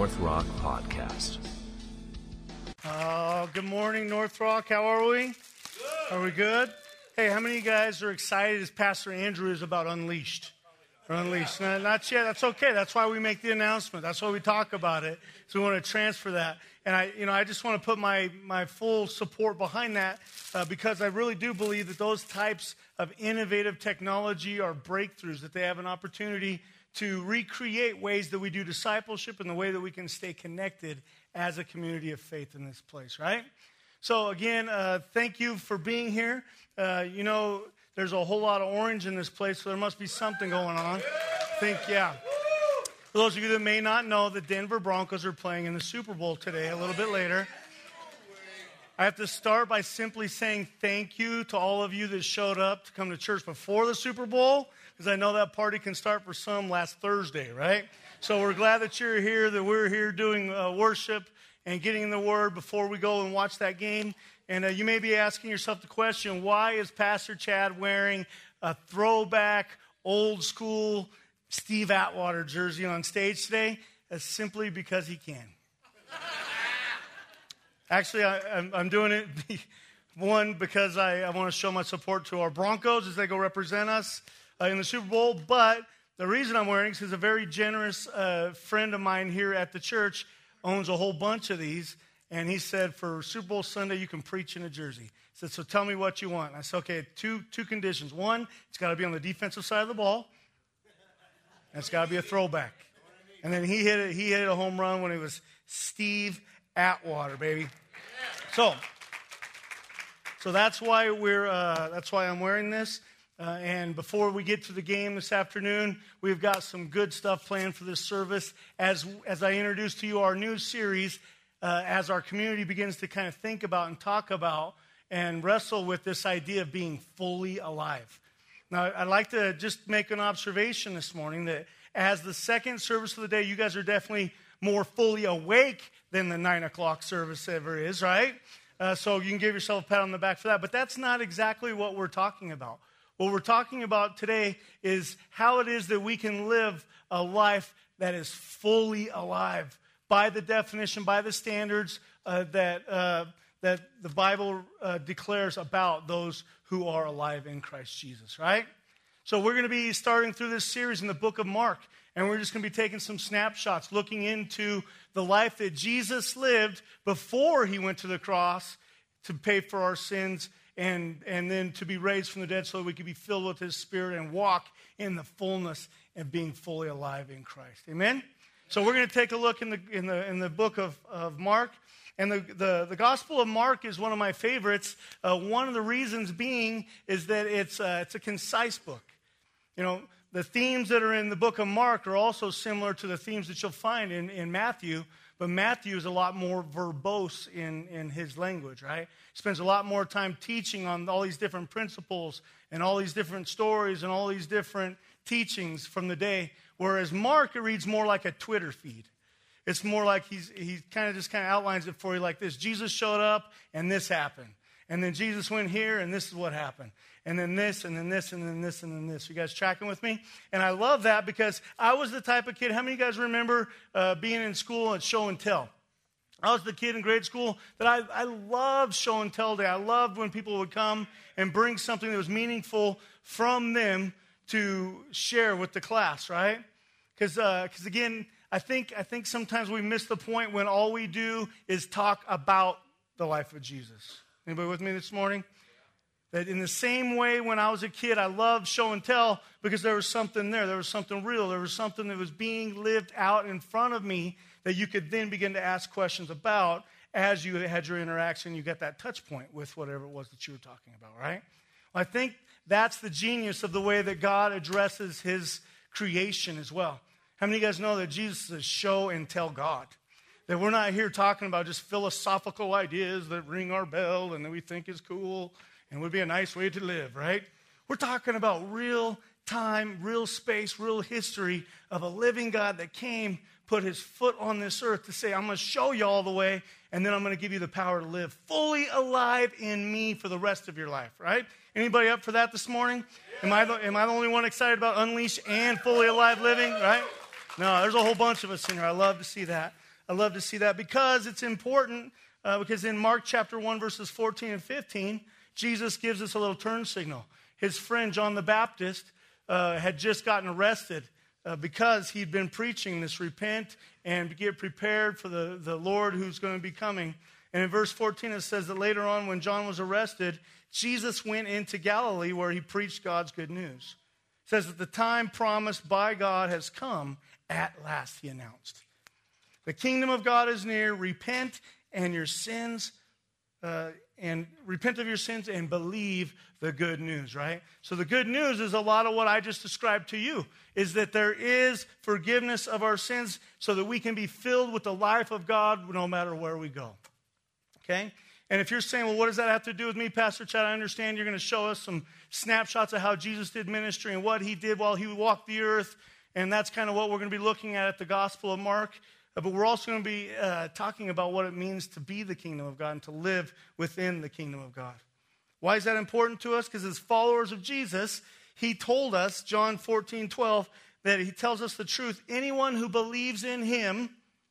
North Rock podcast. Good morning, North Rock. How are we? Good. Are we good? Hey, how many of you guys are excited as Pastor Andrew is about Unleashed? Or Unleashed? No, not yet. That's okay. That's why we make the announcement. That's why we talk about it. So we want to transfer that. And I just want to put my full support behind that because I really do believe that those types of innovative technology are breakthroughs, that they have an opportunity to recreate ways that we do discipleship and the way that we can stay connected as a community of faith in this place, right? So again, thank you for being here. There's a whole lot of orange in this place, so there must be something going on. For those of you that may not know, the Denver Broncos are playing in the Super Bowl today, a little bit later. I have to start by simply saying thank you to all of you that showed up to come to church before the Super Bowl, because I know that party can start for some last Thursday, right? So we're glad that you're here, that we're here doing worship and getting in the Word before we go and watch that game. And you may be asking yourself the question, why is Pastor Chad wearing a throwback, old school Steve Atwater jersey on stage today? Simply because he can. Actually, I'm doing it, one, because I want to show my support to our Broncos as they go represent us in the Super Bowl. But the reason I'm wearing it is because a very generous friend of mine here at the church owns a whole bunch of these. And he said, for Super Bowl Sunday, you can preach in a jersey. He said, so tell me what you want. And I said, okay, two conditions. One, it's got to be on the defensive side of the ball. And it's got to be a throwback. And then he hit a home run when it was Steve Atwater, baby. So that's why I'm wearing this. And before we get to the game this afternoon, we've got some good stuff planned for this service. As I introduce to you our new series, as our community begins to kind of think about and talk about and wrestle with this idea of being fully alive. Now, I'd like to just make an observation this morning that as the second service of the day, you guys are definitely more fully awake than the 9 o'clock service ever is, right? So you can give yourself a pat on the back for that. But that's not exactly what we're talking about. What we're talking about today is how it is that we can live a life that is fully alive by the definition, by the standards that the Bible declares about those who are alive in Christ Jesus, right? So we're going to be starting through this series in the book of Mark, and we're just going to be taking some snapshots, looking into the life that Jesus lived before he went to the cross to pay for our sins and then to be raised from the dead so that we could be filled with his Spirit and walk in the fullness of being fully alive in Christ. Amen? So we're going to take a look in the book of Mark. And the Gospel of Mark is one of my favorites. One of the reasons being is that it's a concise book. You know, the themes that are in the book of Mark are also similar to the themes that you'll find in Matthew, but Matthew is a lot more verbose in his language, right? He spends a lot more time teaching on all these different principles and all these different stories and all these different teachings from the day, whereas Mark, it reads more like a Twitter feed. It's more like he kind of outlines it for you like this. Jesus showed up, and this happened. And then Jesus went here, and this is what happened. And then this, and then this, and then this, and then this. You guys tracking with me? And I love that because I was the type of kid. How many of you guys remember being in school at show and tell? I was the kid in grade school that I loved show and tell day. I loved when people would come and bring something that was meaningful from them to share with the class, right? Because again, I think sometimes we miss the point when all we do is talk about the life of Jesus. Anybody with me this morning? That in the same way when I was a kid, I loved show and tell because there was something there. There was something real. There was something that was being lived out in front of me that you could then begin to ask questions about as you had your interaction. You got that touch point with whatever it was that you were talking about, right? Well, I think that's the genius of the way that God addresses his creation as well. How many of you guys know that Jesus is show and tell God? That we're not here talking about just philosophical ideas that ring our bell and that we think is cool and would be a nice way to live, right? We're talking about real time, real space, real history of a living God that came, put his foot on this earth to say, I'm going to show you all the way, and then I'm going to give you the power to live fully alive in me for the rest of your life, right? Anybody up for that this morning? Am I the only one excited about Unleash and fully alive living, right? No, there's a whole bunch of us in here. I love to see that. I love to see that because it's important, because in Mark chapter 1, verses 14 and 15, Jesus gives us a little turn signal. His friend John the Baptist had just gotten arrested because he'd been preaching this repent and get prepared for the Lord who's going to be coming. And in verse 14, it says that later on when John was arrested, Jesus went into Galilee where he preached God's good news. It says that the time promised by God has come at last, he announced. The kingdom of God is near. Repent and your sins, and repent of your sins and believe the good news, right? So the good news is a lot of what I just described to you, is that there is forgiveness of our sins so that we can be filled with the life of God no matter where we go. Okay? And if you're saying, well, what does that have to do with me, Pastor Chad? I understand you're going to show us some snapshots of how Jesus did ministry and what he did while he walked the earth. And that's kind of what we're going to be looking at the Gospel of Mark. But we're also going to be talking about what it means to be the kingdom of God and to live within the kingdom of God. Why is that important to us? Because as followers of Jesus, he told us, John 14:12, that he tells us the truth. Anyone who believes in him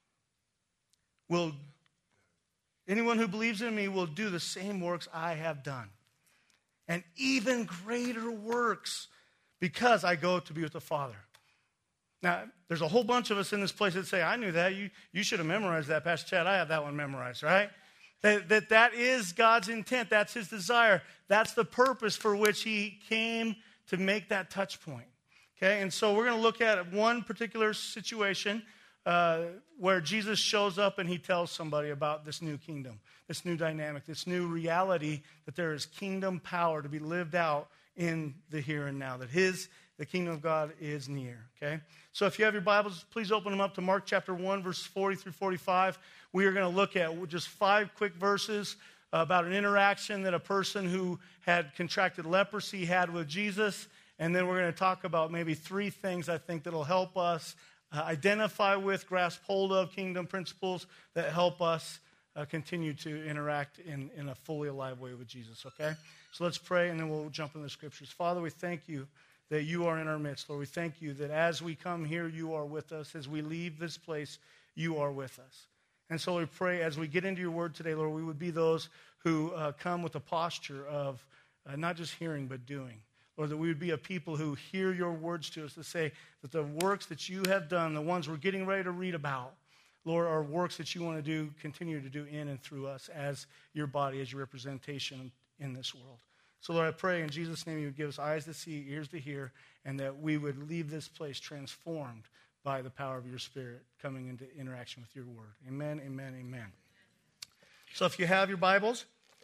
anyone who believes in me will do the same works I have done. And even greater works, because I go to be with the Father. Now, there's a whole bunch of us in this place that say, I knew that. You should have memorized that, Pastor Chad. I have that one memorized, right? That is God's intent. That's his desire. That's the purpose for which he came to make that touch point. Okay, and so we're going to look at one particular situation where Jesus shows up and he tells somebody about this new kingdom, this new dynamic, this new reality that there is kingdom power to be lived out in the here and now, that the kingdom of God is near, okay? So if you have your Bibles, please open them up to Mark chapter 1, verses 40 through 45. We are going to look at just 5 quick verses about an interaction that a person who had contracted leprosy had with Jesus. And then we're going to talk about maybe 3 things I think that will help us identify with, grasp hold of kingdom principles that help us continue to interact in a fully alive way with Jesus, okay? So let's pray, and then we'll jump into the scriptures. Father, we thank you that you are in our midst. Lord, we thank you that as we come here, you are with us. As we leave this place, you are with us. And so we pray as we get into your word today, Lord, we would be those who come with a posture of not just hearing, but doing. Lord, that we would be a people who hear your words to us to say that the works that you have done, the ones we're getting ready to read about, Lord, are works that you want to do, continue to do in and through us as your body, as your representation in this world. So, Lord, I pray in Jesus' name you would give us eyes to see, ears to hear, and that we would leave this place transformed by the power of your Spirit coming into interaction with your word. Amen, amen, amen. So if you have your Bibles,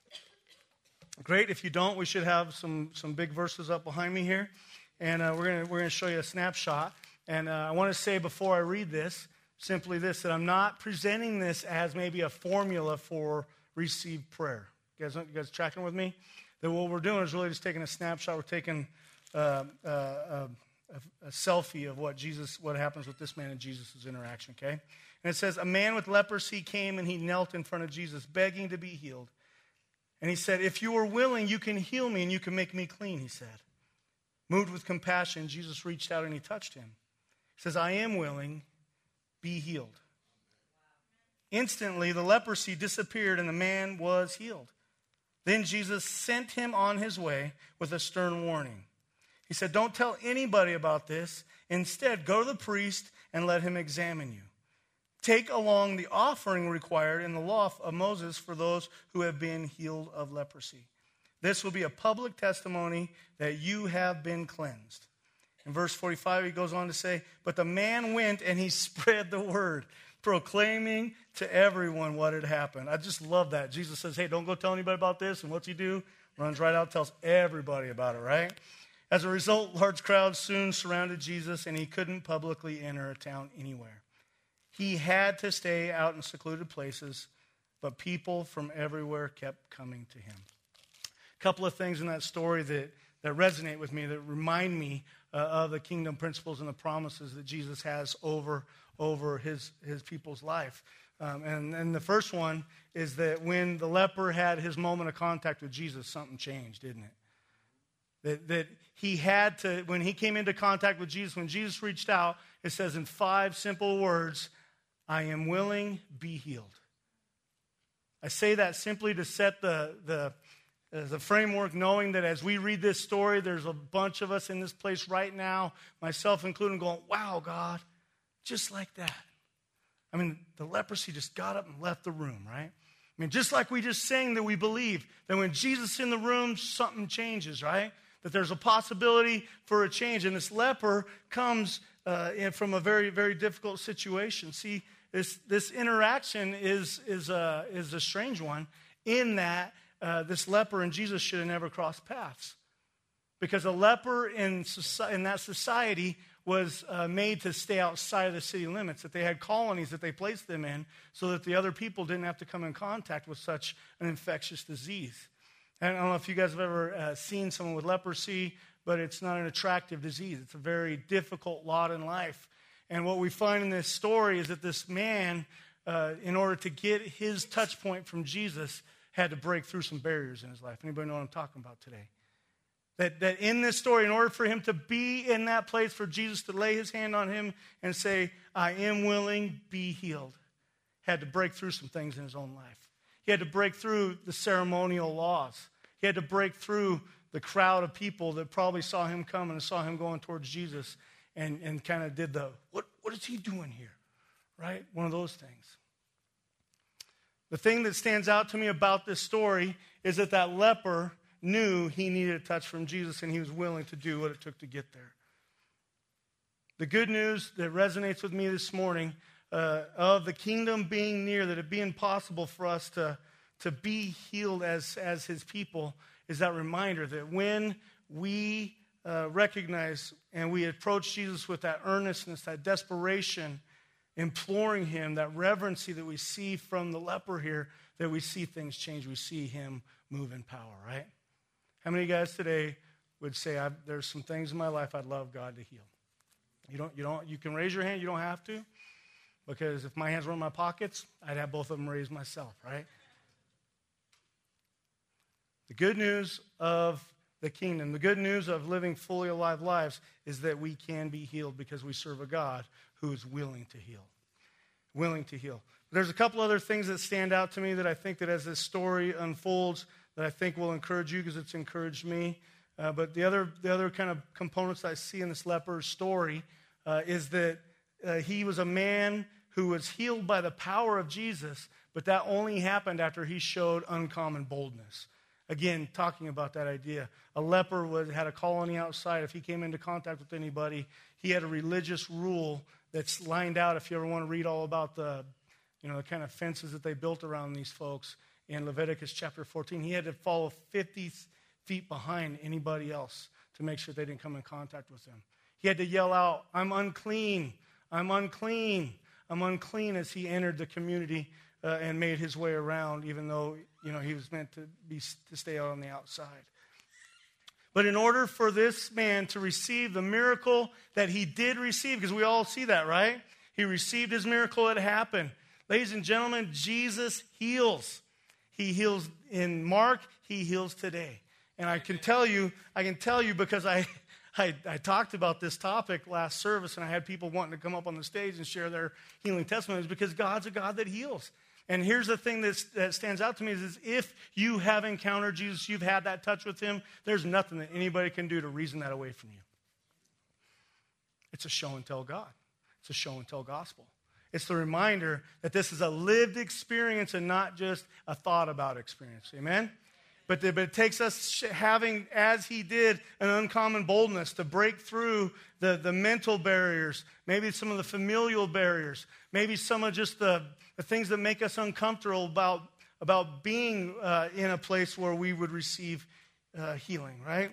great. If you don't, we should have some big verses up behind me here. And we're gonna show you a snapshot. And I want to say before I read this, simply this, that I'm not presenting this as maybe a formula for received prayer. You guys tracking with me? That what we're doing is really just taking a snapshot. We're taking a selfie of what happens with this man and Jesus' interaction, okay? And it says, a man with leprosy came and he knelt in front of Jesus, begging to be healed. And he said, if you are willing, you can heal me and you can make me clean, he said. Moved with compassion, Jesus reached out and he touched him. He says, I am willing, be healed. Instantly, the leprosy disappeared and the man was healed. Then Jesus sent him on his way with a stern warning. He said, don't tell anybody about this. Instead, go to the priest and let him examine you. Take along the offering required in the law of Moses for those who have been healed of leprosy. This will be a public testimony that you have been cleansed. In verse 45, he goes on to say, but the man went and he spread the word, proclaiming to everyone what had happened. I just love that. Jesus says, hey, don't go tell anybody about this. And what's he do? Runs right out, tells everybody about it, right? As a result, large crowds soon surrounded Jesus, and he couldn't publicly enter a town anywhere. He had to stay out in secluded places, but people from everywhere kept coming to him. A couple of things in that story that resonate with me, that remind me of the kingdom principles and the promises that Jesus has over his people's life. And the first one is that when the leper had his moment of contact with Jesus, something changed, didn't it? That he had to, when he came into contact with Jesus, when Jesus reached out, it says in 5 simple words, I am willing, be healed. I say that simply to set the framework, knowing that as we read this story, there's a bunch of us in this place right now, myself included, going, wow, God, just like that. I mean, the leprosy just got up and left the room, right? I mean, just like we just sang that we believe that when Jesus is in the room, something changes, right? That there's a possibility for a change. And this leper comes from a very, very difficult situation. See, this interaction is a strange one in that this leper and Jesus should have never crossed paths. Because a leper in that society was made to stay outside of the city limits, that they had colonies that they placed them in so that the other people didn't have to come in contact with such an infectious disease. And I don't know if you guys have ever seen someone with leprosy, but it's not an attractive disease. It's a very difficult lot in life. And what we find in this story is that this man, in order to get his touch point from Jesus, had to break through some barriers in his life. Anybody know what I'm talking about today? That in this story, in order for him to be in that place, for Jesus to lay his hand on him and say, I am willing, be healed, had to break through some things in his own life. He had to break through the ceremonial laws. He had to break through the crowd of people that probably saw him come and saw him going towards Jesus and kind of did what is he doing here, right? One of those things. The thing that stands out to me about this story is that leper knew he needed a touch from Jesus, and he was willing to do what it took to get there. The good news that resonates with me this morning of the kingdom being near, that it being possible for us to be healed as his people, is that reminder that when we recognize and we approach Jesus with that earnestness, that desperation, imploring him, that reverency that we see from the leper here, that we see things change. We see him move in power, right? How many of you guys today would say, there's some things in my life I'd love God to heal? You can raise your hand. You don't have to. Because if my hands were in my pockets, I'd have both of them raised myself, right? The good news of the kingdom, the good news of living fully alive lives is that we can be healed because we serve a God who is willing to heal. Willing to heal. There's a couple other things that stand out to me that I think that as this story unfolds, that I think will encourage you because it's encouraged me. But the other kind of components I see in this leper's story is that he was a man who was healed by the power of Jesus, but that only happened after he showed uncommon boldness. Again, talking about that idea. A leper had a colony outside. If he came into contact with anybody, he had a religious rule that's lined out. If you ever want to read all about the kind of fences that they built around these folks in Leviticus chapter 14, he had to follow 50 feet behind anybody else to make sure they didn't come in contact with him. He had to yell out, I'm unclean, I'm unclean, I'm unclean, as he entered the community and made his way around, even though he was meant to stay out on the outside. But in order for this man to receive the miracle that he did receive, because we all see that, right? He received his miracle, it happened. Ladies and gentlemen, Jesus heals. He heals in Mark, he heals today. And I can tell you because I talked about this topic last service, and I had people wanting to come up on the stage and share their healing testimonies, because God's a God that heals. And here's the thing that stands out to me is if you have encountered Jesus, you've had that touch with him, there's nothing that anybody can do to reason that away from you. It's a show and tell God. It's a show and tell gospel. It's the reminder that this is a lived experience and not just a thought about experience. Amen? But it takes us having, as he did, an uncommon boldness to break through the mental barriers, maybe some of the familial barriers, maybe some of just the things that make us uncomfortable about being in a place where we would receive healing, right?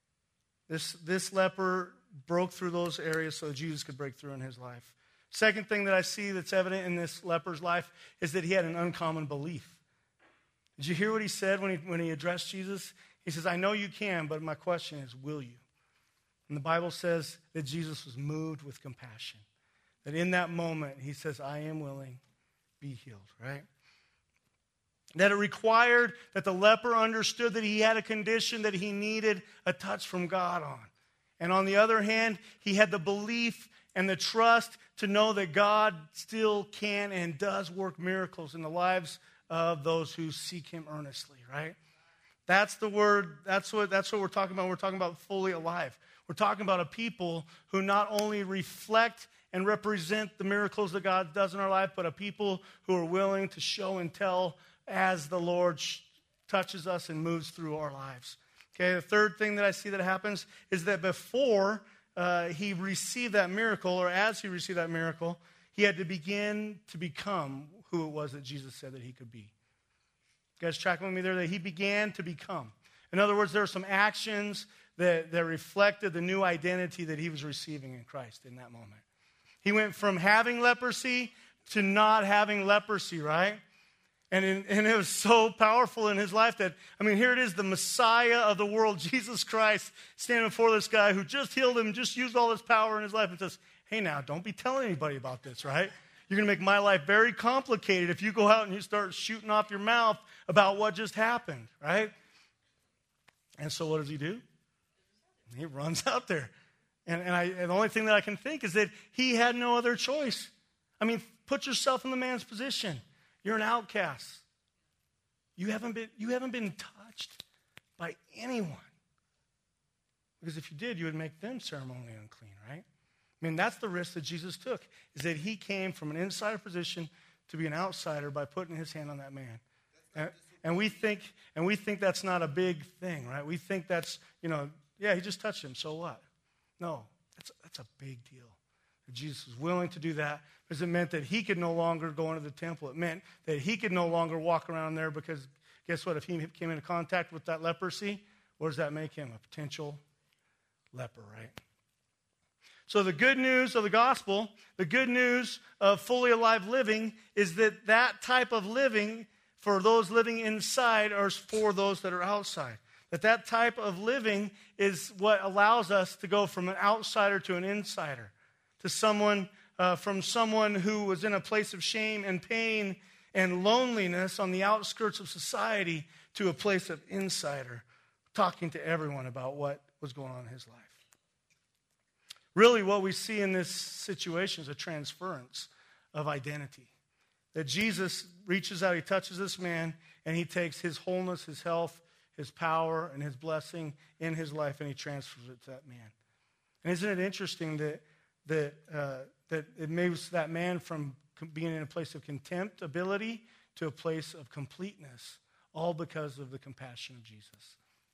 This leper broke through those areas so Jesus could break through in his life. Second thing that I see that's evident in this leper's life is that he had an uncommon belief. Did you hear what he said when he addressed Jesus? He says, I know you can, but my question is, will you? And the Bible says that Jesus was moved with compassion. That in that moment, he says, I am willing, be healed, right? That it required that the leper understood that he had a condition that he needed a touch from God on. And on the other hand, he had the belief and the trust to know that God still can and does work miracles in the lives of those who seek him earnestly, right? That's the word, that's what we're talking about. We're talking about fully alive. We're talking about a people who not only reflect and represent the miracles that God does in our life, but a people who are willing to show and tell as the Lord touches us and moves through our lives. Okay, the third thing that I see that happens is that before he received that miracle, or as he received that miracle, he had to begin to become who it was that Jesus said that he could be. You guys tracking with me there? That he began to become. In other words, there were some actions that reflected the new identity that he was receiving in Christ in that moment. He went from having leprosy to not having leprosy, right? And it was so powerful in his life that, here it is, the Messiah of the world, Jesus Christ, standing before this guy who just healed him, just used all his power in his life, and says, hey now, don't be telling anybody about this, right? You're going to make my life very complicated if you go out and you start shooting off your mouth about what just happened, right? And so what does he do? He runs out there. And the only thing that I can think is that he had no other choice. Put yourself in the man's position. You're an outcast. You haven't been touched by anyone. Because if you did, you would make them ceremonially unclean, right? That's the risk that Jesus took, is that he came from an insider position to be an outsider by putting his hand on that man. And we think that's not a big thing, right? We think that's, he just touched him, so what? No, that's a big deal. That Jesus was willing to do that because it meant that he could no longer go into the temple. It meant that he could no longer walk around there because guess what? If he came into contact with that leprosy, what does that make him? A potential leper, right? So the good news of the gospel, the good news of fully alive living is that type of living for those living inside or for those that are outside. That type of living is what allows us to go from an outsider to an insider, to someone, from someone who was in a place of shame and pain and loneliness on the outskirts of society to a place of insider, talking to everyone about what was going on in his life. Really, what we see in this situation is a transference of identity. That Jesus reaches out, he touches this man, and he takes his wholeness, his health, his power, and his blessing in his life, and he transfers it to that man. And isn't it interesting that it moves that man from being in a place of contemptibility to a place of completeness, all because of the compassion of Jesus.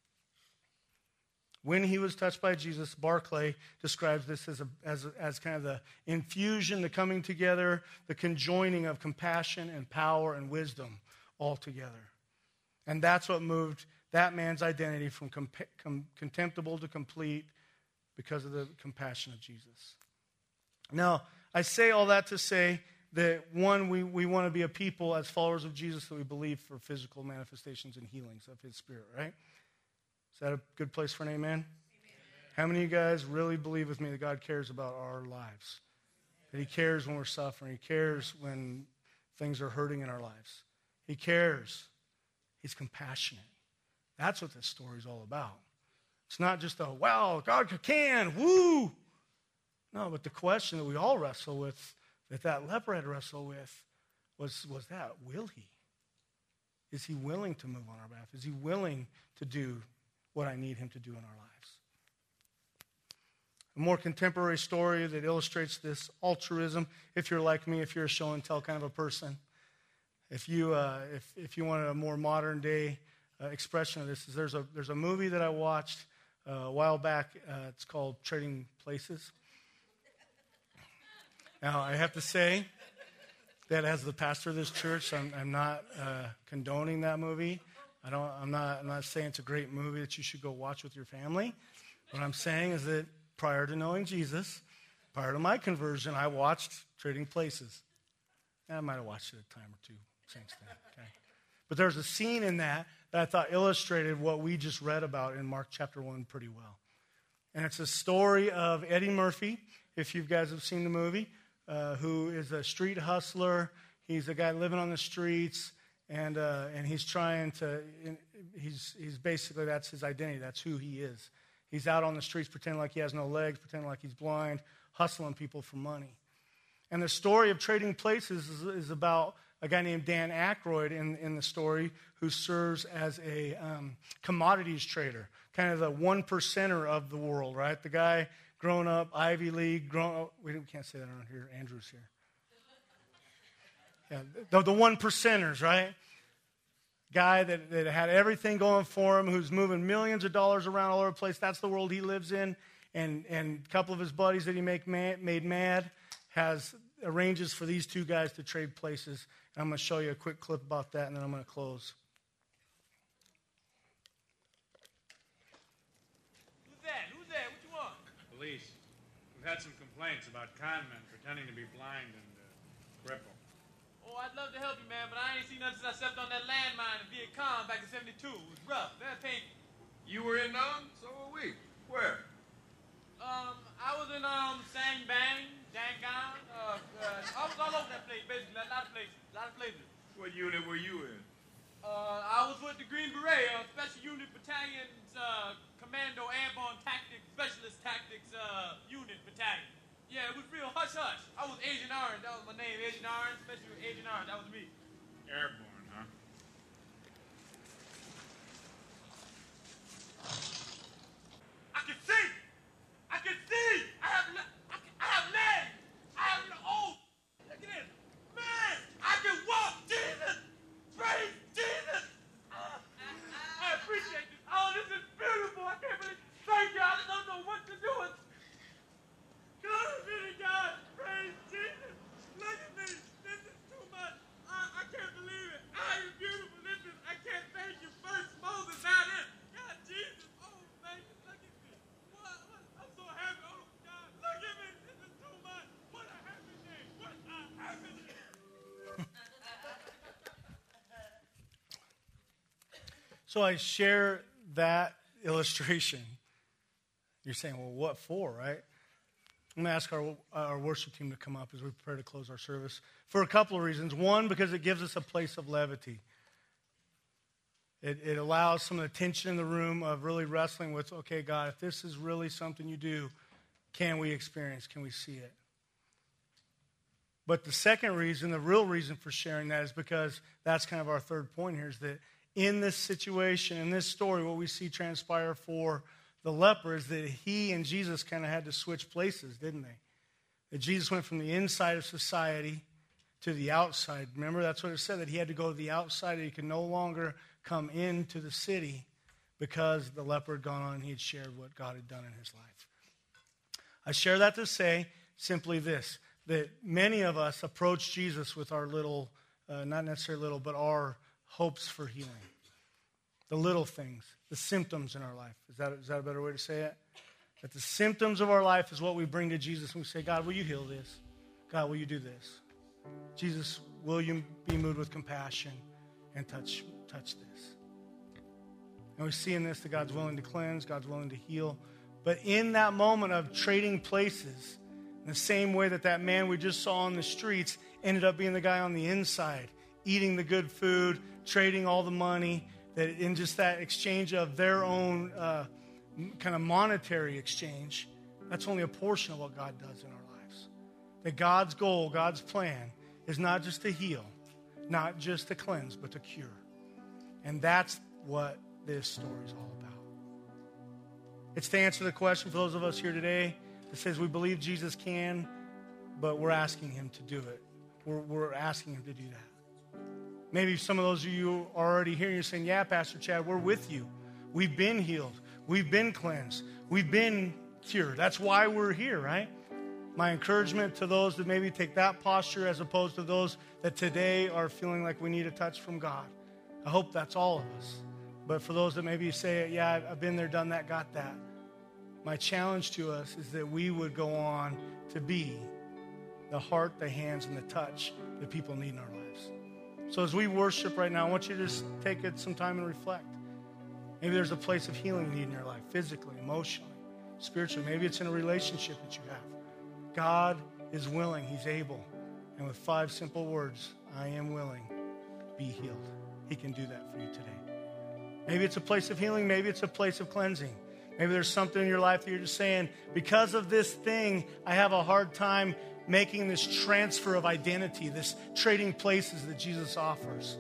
When he was touched by Jesus, Barclay describes this as kind of the infusion, the coming together, the conjoining of compassion and power and wisdom all together. And that's what moved that man's identity from contemptible to complete because of the compassion of Jesus. Now, I say all that to say that, one, we want to be a people as followers of Jesus that we believe for physical manifestations and healings of his Spirit, right? Is that a good place for an amen? Amen? How many of you guys really believe with me that God cares about our lives? That he cares when we're suffering. He cares when things are hurting in our lives. He cares. He's compassionate. That's what this story is all about. It's not just a, wow, God can, woo. No, but the question that we all wrestle with, that leper had to wrestle with, was that, will he? Is he willing to move on our behalf? Is he willing to do what I need him to do in our lives? A more contemporary story that illustrates this altruism, if you're like me, if you're a show and tell kind of a person, if you wanted a more modern day expression of this, there's a movie that I watched a while back. It's called Trading Places. Now, I have to say that as the pastor of this church, I'm not condoning that movie. I'm not saying it's a great movie that you should go watch with your family. What I'm saying is that prior to knowing Jesus, prior to my conversion, I watched Trading Places. I might have watched it a time or two since then. Okay? But there's a scene in that I thought illustrated what we just read about in Mark chapter 1 pretty well. And it's a story of Eddie Murphy, if you guys have seen the movie, who is a street hustler. He's a guy living on the streets, and he's trying to, he's basically, that's his identity. That's who he is. He's out on the streets pretending like he has no legs, pretending like he's blind, hustling people for money. And the story of Trading Places is about a guy named Dan Aykroyd in the story who serves as a commodities trader, kind of the 1%er of the world, right? The guy grown up, Ivy League, we can't say that around here. Andrew's here. Yeah, the 1%ers, right? Guy that had everything going for him, who's moving millions of dollars around all over the place. That's the world he lives in. And a couple of his buddies that he made mad arranges for these two guys to trade places. And I'm going to show you a quick clip about that, and then I'm going to close. Who's that? What you want? Police. We've had some complaints about con men pretending to be blind and crippled. Oh, I'd love to help you, man, but I ain't seen nothing since I stepped on that landmine in Viet Cong back in 72. It was rough. That painful. You were in Nam? So were we. Where? I was in Sang Bang, Dangon. I was all over that place, basically. A lot of places. What unit were you in? I was with the Green Beret, Special Unit Battalion's Commando Airborne Tactics, Specialist Tactics Unit Battalion. Yeah, it was real hush-hush. I was Agent Orange. That was my name, Agent Orange, Special Agent Orange. That was me. Airborne, huh? I can see! I have legs! I have an old... Look at this! Man! I can walk! Jesus! Praise Jesus! I appreciate this. Oh, this is beautiful. I can't believe... Thank you. I don't know what to do with... God be to God! Praise Jesus! Look at me! This is too much! I can't believe it! I am beautiful! Listen, I can't thank you first. Moses, not it! God, Jesus! Oh, thank you! Look at me! What? I'm so happy! Oh, God! Look at me! This is too much! What a happy day! What a happy day! So I share that illustration. You're saying, well, what for, right? I'm going to ask our worship team to come up as we prepare to close our service for a couple of reasons. One, because it gives us a place of levity. It allows some of the tension in the room of really wrestling with, okay, God, if this is really something you do, can we experience, can we see it? But the second reason, the real reason for sharing that is because that's kind of our third point here, is that in this situation, in this story, what we see transpire for the leper is that he and Jesus kind of had to switch places, didn't they? That Jesus went from the inside of society to the outside. Remember, that's what it said, that he had to go to the outside, that he could no longer come into the city because the leper had gone on and he had shared what God had done in his life. I share that to say simply this, that many of us approach Jesus with our little, not necessarily little, but our hopes for healing. The little things, the symptoms in our life. Is that a better way to say it? That the symptoms of our life is what we bring to Jesus and we say, God, will you heal this? God, will you do this? Jesus, will you be moved with compassion and touch this? And we see in this that God's willing to cleanse, God's willing to heal. But in that moment of trading places, in the same way that man we just saw on the streets ended up being the guy on the inside, eating the good food, trading all the money, that in just that exchange of their own kind of monetary exchange, that's only a portion of what God does in our lives. That God's goal, God's plan, is not just to heal, not just to cleanse, but to cure. And that's what this story is all about. It's to answer the question for those of us here today that says we believe Jesus can, but we're asking him to do it. We're asking him to do that. Maybe some of those of you are already here and you're saying, yeah, Pastor Chad, we're with you. We've been healed. We've been cleansed. We've been cured. That's why we're here, right? My encouragement to those that maybe take that posture as opposed to those that today are feeling like we need a touch from God. I hope that's all of us. But for those that maybe say, yeah, I've been there, done that, got that. My challenge to us is that we would go on to be the heart, the hands, and the touch that people need in our lives. So as we worship right now, I want you to just take some time and reflect. Maybe there's a place of healing you need in your life, physically, emotionally, spiritually. Maybe it's in a relationship that you have. God is willing. He's able. And with 5 simple words, I am willing, be healed. He can do that for you today. Maybe it's a place of healing. Maybe it's a place of cleansing. Maybe there's something in your life that you're just saying, because of this thing, I have a hard time making this transfer of identity, this trading places that Jesus offers.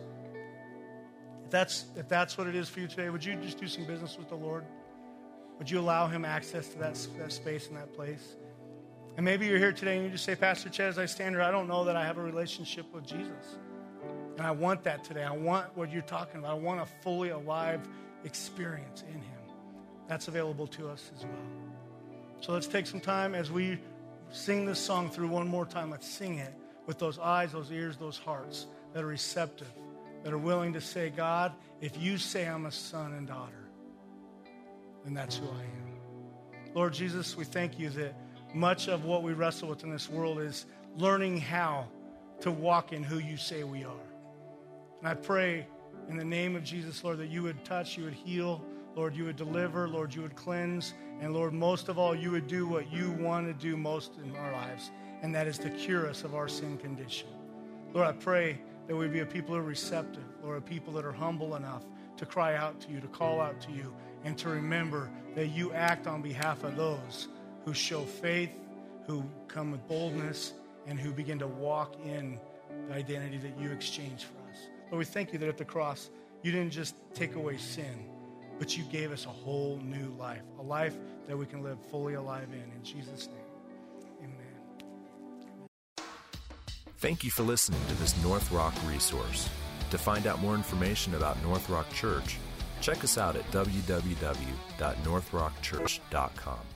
If that's what it is for you today, would you just do some business with the Lord? Would you allow him access to that space and that place? And maybe you're here today and you just say, Pastor Chad, as I stand here, I don't know that I have a relationship with Jesus. And I want that today. I want what you're talking about. I want a fully alive experience in him. That's available to us as well. So let's take some time as we sing this song through one more time. Let's sing it with those eyes, those ears, those hearts that are receptive, that are willing to say, God, if you say I'm a son and daughter, then that's who I am. Lord Jesus, we thank you that much of what we wrestle with in this world is learning how to walk in who you say we are. And I pray in the name of Jesus, Lord, that you would touch, you would heal, Lord, you would deliver, Lord, you would cleanse, and Lord, most of all, you would do what you want to do most in our lives, and that is to cure us of our sin condition. Lord, I pray that we'd be a people who are receptive, Lord, a people that are humble enough to cry out to you, to call out to you, and to remember that you act on behalf of those who show faith, who come with boldness, and who begin to walk in the identity that you exchanged for us. Lord, we thank you that at the cross, you didn't just take away sin, but you gave us a whole new life, a life that we can live fully alive in Jesus' name, amen. Thank you for listening to this North Rock resource. To find out more information about North Rock Church, check us out at www.northrockchurch.com.